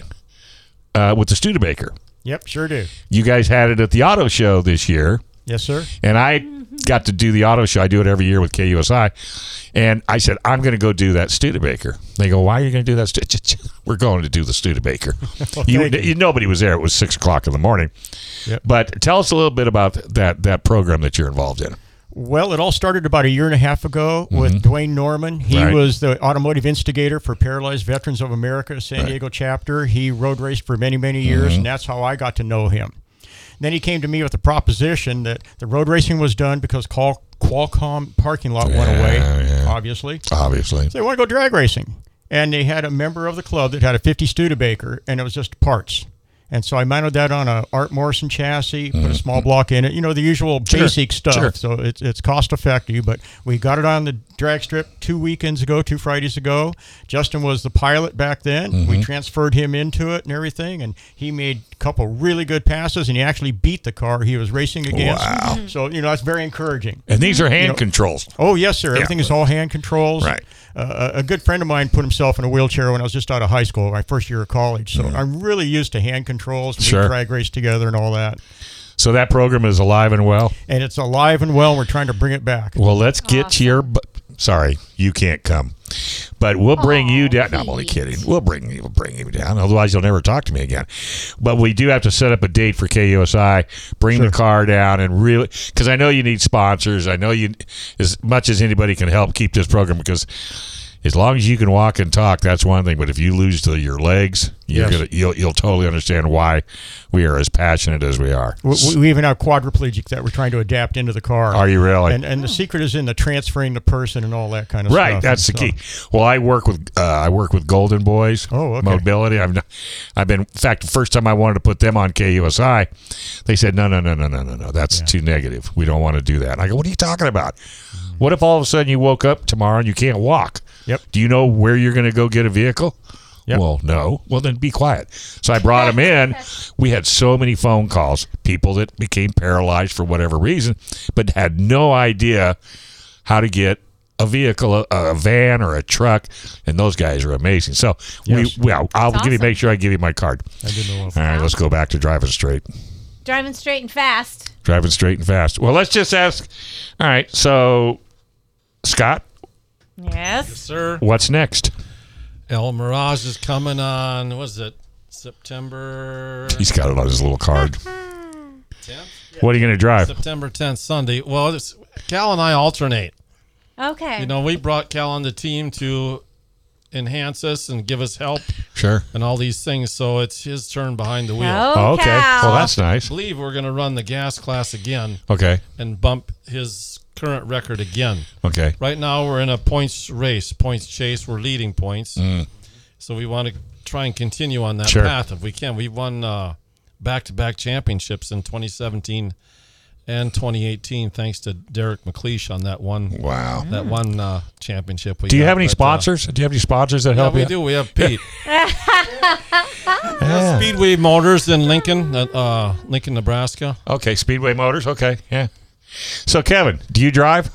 uh, with the Studebaker. Yep, sure do. You guys had it at the auto show this year. Yes, sir. And I got to do the auto show. I do it every year with K U S I. And I said, I'm going to go do that Studebaker. They go, why are you going to do that? Stu-" We're going to do the Studebaker. Well, you, thank you. you, nobody was there. It was six o'clock in the morning. Yep. But tell us a little bit about that, that program that you're involved in. Well, it all started about a year and a half ago with Dwayne Norman. He Right. was the automotive instigator for Paralyzed Veterans of America, San Right. Diego chapter. He road raced for many, many years, Mhm. and that's how I got to know him. Then he came to me with the proposition that the road racing was done because Qual- Qualcomm parking lot went Yeah, away, yeah. obviously. Obviously. So they want to go drag racing. And they had a member of the club that had a fifty Studebaker, and it was just parts. And so I mounted that on a Art Morrison chassis, put a small block in it, you know, the usual Sure, basic stuff. sure. So it's it's cost effective. But we got it on the drag strip two weekends ago, two Fridays ago. Justin was the pilot back then. We Mhm. transferred him into it and everything, and he made a couple really good passes, and he actually beat the car he was racing against. Wow. So, you know, that's very encouraging. And these are hand You know- controls. Oh, yes, sir. Yeah. Everything is all hand controls. Right. Uh, a a good friend of mine put himself in a wheelchair when I was just out of high school, my first year of college. So I'm really used to hand controls. We Sure. drag race together and all that. So that program is alive and well. And it's alive and well. We're trying to bring it back. Well, let's get to your. Bu- Sorry, you can't come, but we'll bring you down. No, I'm only kidding. We'll bring you. We'll bring you down. Otherwise, you'll never talk to me again. But we do have to set up a date for K U S I. Bring the car down and really, because I know you need sponsors. I know you, as much as anybody can help keep this program because as long as you can walk and talk, that's one thing. But if you lose to your legs, you're Yes. gonna you'll you'll totally understand why we are as passionate as we are. We, we even have quadriplegic that we're trying to adapt into the car. Are you really? And and the secret is in the transferring the person and all that kind of Right, stuff. that's the So- key. Well, I work with uh, I work with Golden Boys. Oh, okay. Mobility. I've not- I've been. In fact, the first time I wanted to put them on K U S I, they said no, no, no, no, no, no, no. That's too negative. We don't want to do that. And I go, what are you talking about? What if all of a sudden you woke up tomorrow and you can't walk? Yep. Do you know where you're going to go get a vehicle? Yep. Well, no. Well, then be quiet. So I brought them in. We had so many phone calls, people that became paralyzed for whatever reason, but had no idea how to get a vehicle, a, a van or a truck, and those guys are amazing. So Yes. we, well, I'll That's give you, awesome. make sure I give you my card. I didn't know. All right, let's go back to driving straight. Driving straight and fast. Driving straight and fast. Well, let's just ask. All right, so Scott, Yes. Sir, what's next? El Mirage is coming on, what is it, September He's got it on his little card. tenth? What are you going to drive? September tenth, Sunday. Well, it's, Cal and I alternate. Okay. You know, we brought Cal on the team to enhance us and give us help Sure. and all these things. So it's his turn behind the wheel. Oh, Oh, okay. Cal. Well, that's nice. I believe we're going to run the gas class again Okay. and bump his current record again. Okay. Right now, we're in a points race, points chase. We're leading points. Mm. So we want to try and continue on that Sure. path if we can. We won uh, back-to-back championships in twenty seventeen and twenty eighteen, thanks to Derek McLeish on that one. Wow. That one uh, championship. We Do you got, have any but, uh, sponsors? do you have any sponsors that yeah, help we you? do. We have Pete. Yeah. Speedway Motors in Lincoln, uh, uh, Lincoln, Nebraska. Okay, Speedway Motors. Okay, yeah. So, Kevin, do you drive?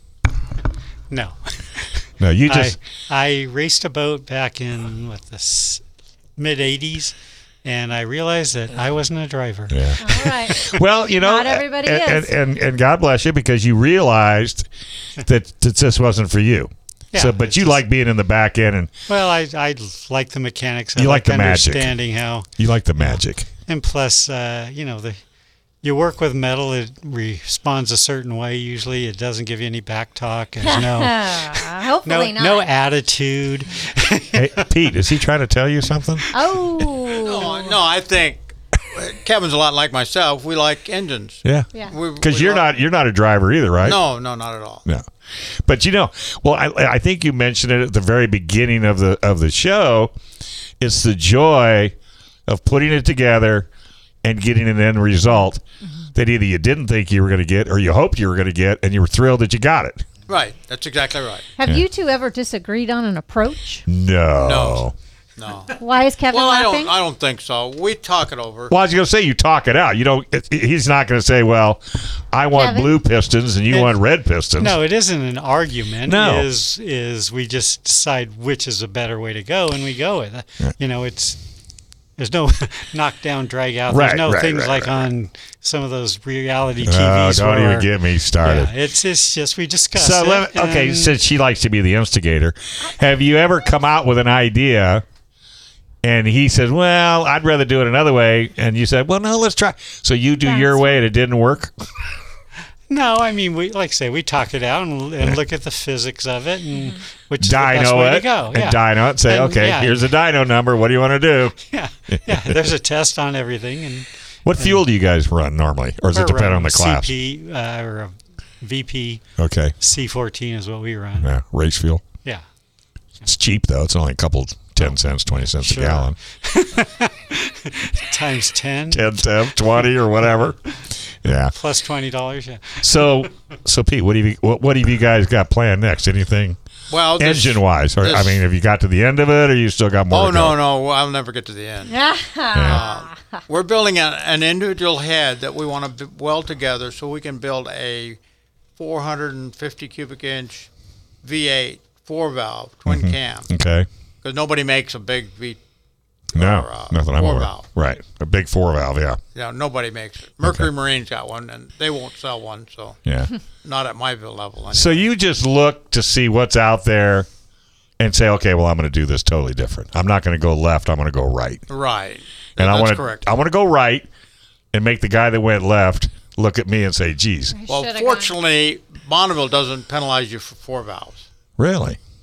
No. No, you just. I, I raced a boat back in what the mid eighties, and I realized that I wasn't a driver. Yeah. All right. Well, you know, Not everybody and, is. And, and and God bless you because you realized that, that this wasn't for you. Yeah, so, but it's you just- like being in the back end, and Well, I I like the mechanics. I You like the magic. understanding how. you like the magic. And plus, uh, you know, the you work with metal. It responds a certain way. Usually, it doesn't give you any back talk. There's no Hopefully no not. no attitude. Hey, Pete, is he trying to tell you something? Oh. No, no, I think Kevin's a lot like myself. We like engines. Yeah. Yeah. We- Because we you're love- not you're not a driver either, right? No, no, not at all. No. But you know, well, I, I think you mentioned it at the very beginning of the of the show. It's the joy of putting it together and getting an end result that either you didn't think you were going to get or you hoped you were going to get, and you were thrilled that you got it. Right. That's exactly right. Have Yeah. you two ever disagreed on an approach? No. No. No. Why is Kevin Well, I laughing? don't. I don't think so. We talk it over. Well, I was going to say you talk it out. You don't. It, he's not going to say, "Well, I want Kevin? blue pistons and you It- want red pistons." No, it isn't an argument. No. Is is we just decide which is a better way to go, and we go with it. You know, it's there's no knockdown, drag out. Right, There's no right, things right, like right. on some of those reality T Oh, Vs. don't where, even get me started. Yeah, it's it's just we discuss. So it, let, okay, and- since she likes to be the instigator, have you ever come out with an idea and he says, "Well, I'd rather do it another way," and you said, "Well, no, let's try." So you do your way and it didn't work. No, I mean, we like I say, we talk it out and, and look at the physics of it and which is the best Dyno way to it go. and Yeah. dyno it. And say, And, "Okay, yeah, here's a dyno number. What do you want to do?" Yeah, yeah. There's a test on everything, and What fuel do you guys run normally, or does it we're depend on running the class? C P uh, or a V P. Okay. C fourteen is what we run. Yeah, race fuel. Yeah. It's cheap though. It's only a couple, ten cents, twenty cents Sure. a gallon. Times ten. ten, ten, twenty, or whatever. Yeah. Plus twenty dollars. Yeah. So, so Pete, what have you what, what have you guys got planned next? Anything? Well, this- engine wise, or I this- mean, have you got to the end of it, or you still got more? Oh to no, go? no, I'll never get to the end. Yeah. Uh, we're building a, an individual head that we want to weld together so we can build a four hundred fifty cubic inch V eight four valve twin Mhm. cam. Okay. Because nobody makes a big V. No, or, uh, nothing I'm four aware. valve. Right, a big four valve. Yeah. Yeah, nobody makes it. Mercury Marine's got one, and they won't sell one. So Yeah. not at my level. Anyway. So you just look to see what's out there, and say, okay, well, I'm going to do this totally different. I'm not going to go left. I'm going to go right. Right. And I That's want to. correct. I want to go right, and make the guy that went left look at me and say, "Geez, Well, fortunately, Bonneville doesn't penalize you for four valves. really?"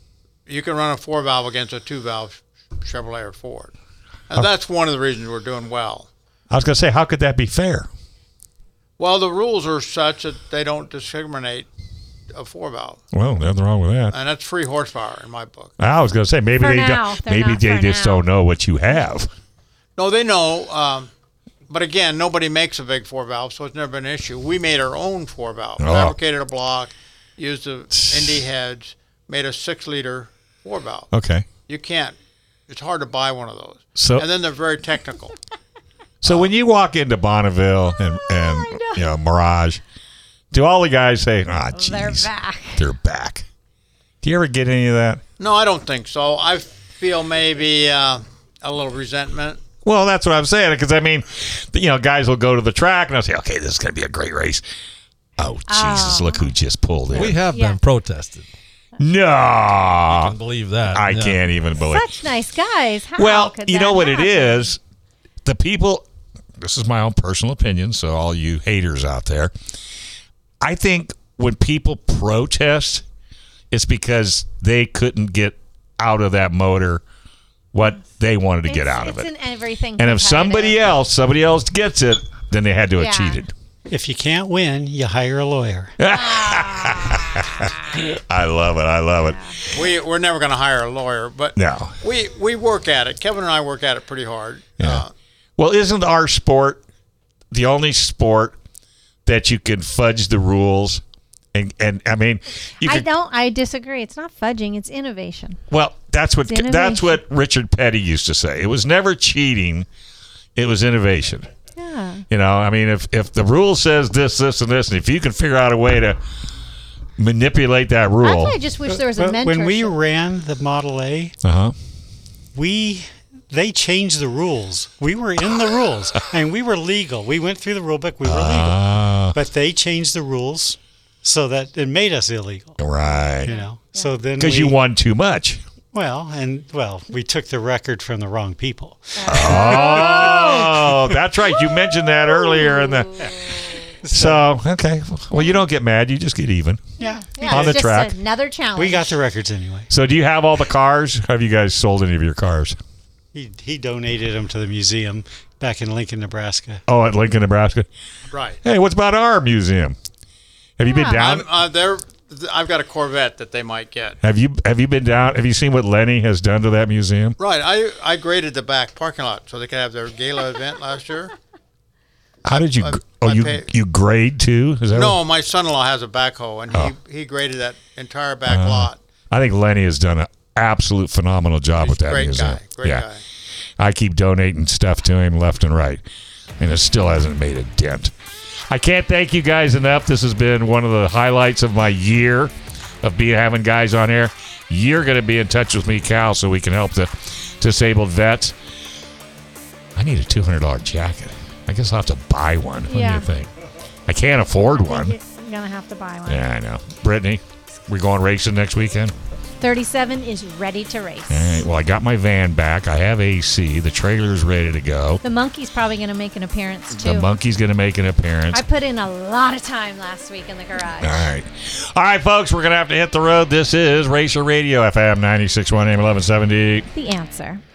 you can run a four valve against a two valve Chevrolet or Ford, and that's one of the reasons we're doing well. I was going to say, how could that be fair? Well, the rules are such that they don't discriminate a four valve. Well, nothing wrong with that. And that's free horsepower in my book. I was going to say maybe For they now. don't, They're maybe not they for just now. don't know what you have. No, they know. Um, but again, nobody makes a big four valve, so it's never been an issue. We made our own four valve, Oh. fabricated a block, used the Indy heads, made a six liter four valve. Okay. You can't. It's hard to buy one of those. So- and then they're very technical. So when you walk into Bonneville and, and you know Mirage, do all the guys say, "Ah, geez, They're back. they're back"? Do you ever get any of that? No, I don't think so. I feel maybe uh, a little resentment. Well, that's what I'm saying. Because I mean, you know, guys will go to the track and they'll say, "Okay, this is going to be a great race." Oh, Jesus! Oh. Look who just pulled in. We have Yeah. been protested. No, You can believe that. I Yeah. can't even believe. Such nice guys. How Well, could you that know what happen? it is? The people, this is my own personal opinion, so all you haters out there, I think when people protest, it's because they couldn't get out of that motor what they wanted to get It's- out of it's it. in everything And if somebody competitive. else, somebody else gets it, then they had to have Yeah. cheated. If you can't win, you hire a lawyer. I love it. I love it. We, we're never going to hire a lawyer, but No. we, we work at it. Kevin and I work at it pretty hard. Yeah. Well, isn't our sport the only sport that you can fudge the rules? And and I mean, you I can, don't. I disagree. It's not fudging. It's innovation. well, that's what It's that's what Richard Petty used to say. It was never cheating; it was innovation. Yeah. You know, I mean, if if the rule says this, this, and this, and if you can figure out a way to manipulate that rule, That's why I just wish there was a But mentorship. when we ran the Model A, uh huh. we they changed the rules. We were in the rules, and we were legal. We went through the rule book. We were Ah. legal, but they changed the rules so that it made us illegal. Right. You know. So then Because we, you won too much. Well, and well, we took the record from the wrong people. Oh, that's right. You mentioned that earlier in the. So okay, well, you don't get mad; you just get even. Yeah, Yeah, on it's the just track. another challenge. We got the records anyway. So, do you have all the cars? Have you guys sold any of your cars? He he donated them to the museum back in Lincoln, Nebraska. Oh, at Lincoln, Nebraska. Right. Hey, what's about our museum? Have you been down? I'm, uh, they're, I've got a Corvette that they might get. Have you Have you been down? Have you seen what Lenny has done to that museum? Right. I, I graded the back parking lot so they could have their gala event last year. How did you? I- gr- oh, I you pay- you grade too? Is that No, what- my son-in-law has a backhoe, and he, Oh. he graded that entire back Uh, lot. I think Lenny has done an absolute phenomenal job with that great museum. guy, great yeah. guy. I keep donating stuff to him left and right, and it still hasn't made a dent. I can't thank you guys enough. This has been one of the highlights of my year of being having guys on air. You're going to be in touch with me, Cal, so we can help the disabled vets. I need a two hundred dollars jacket. I guess I'll have to buy one. What Yeah. do you think? I can't afford one. You're gonna have to buy one. Yeah, I know. Brittany, we going racing next weekend? thirty-seven is ready to race. All right. Well, I got my van back. I have A C. The trailer's ready to go. The monkey's probably gonna make an appearance too. The monkey's going to make an appearance. I put in a lot of time last week in the garage. All right. All right, folks, we're going to have to hit the road. This is Racer Radio, F M ninety-six point one, A M eleven seventy. The answer.